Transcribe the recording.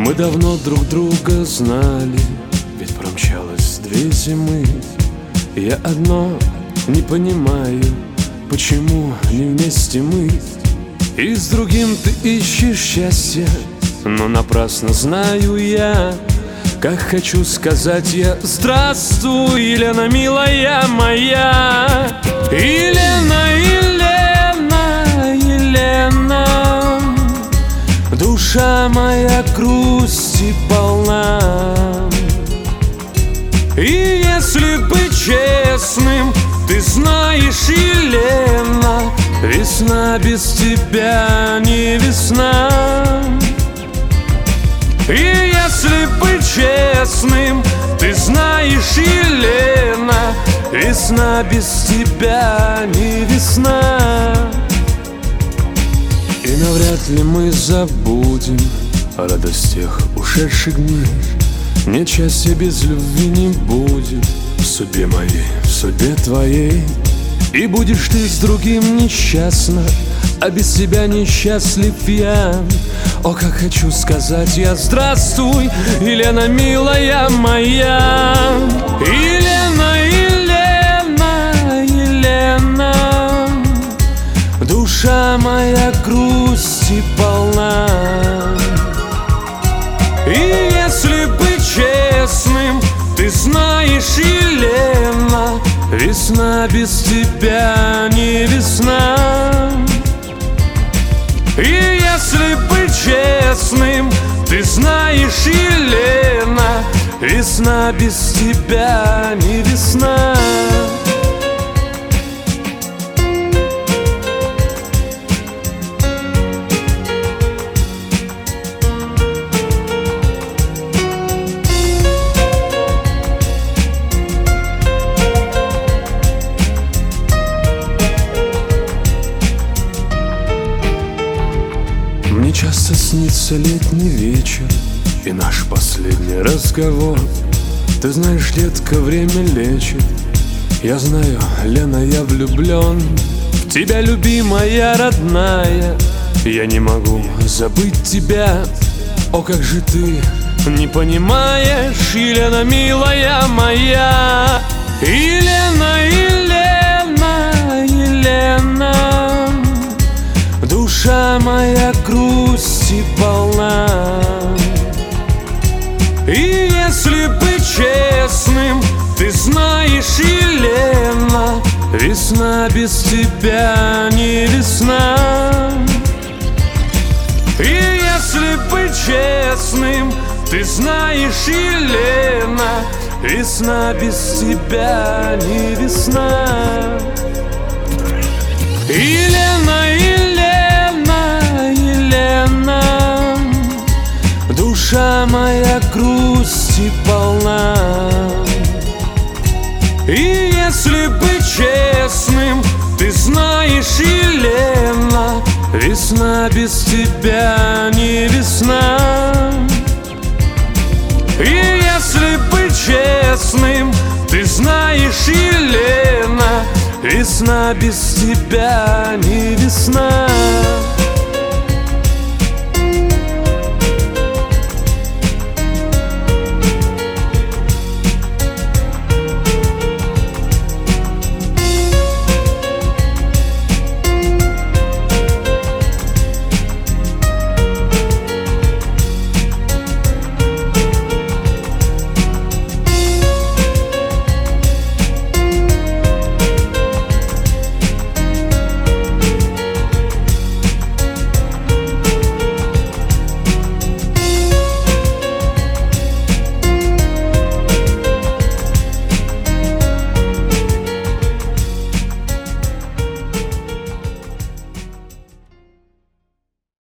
Мы давно друг друга знали, ведь промчалось 2 зимы. Я одно не понимаю, почему не вместе мы. И с другим ты ищешь счастья, но напрасно знаю я. Как хочу сказать я: здравствуй, Елена, милая моя. Елена, Елена, Елена, душа моя грусти полна. И если быть честным, ты знаешь, Елена, весна без тебя не весна. И если быть честным, ты знаешь, Елена, весна без тебя не весна. И навряд ли мы забудем о радостях ушедших дней. Нет счастья без любви не будет в судьбе моей, в судьбе твоей. И будешь ты с другим несчастна, а без тебя несчастлив я. О, как хочу сказать я: здравствуй, Елена, милая моя. Елена, Елена, Елена, душа моя грусти полна. И если быть честным, ты знаешь, Елена, весна без тебя не весна. И если быть честным, ты знаешь, Елена, весна без тебя не весна. Мне часто снится летний вечер и наш последний разговор. Ты знаешь, детка, время лечит. Я знаю, Лена, я влюблен в тебя, любимая, родная. Я не могу забыть тебя. О, как же ты не понимаешь, Елена, милая моя. Елена, Елена, Елена, душа моя грусти полна. И если быть честным, ты знаешь, Елена, весна без тебя не весна. И если быть честным, ты знаешь, Елена, весна без тебя не весна. Елена, Елена, Елена, душа моя грусти полна. И если быть честным, ты знаешь, Елена, весна без тебя не весна. И если быть честным, ты знаешь, Елена, весна без тебя не весна.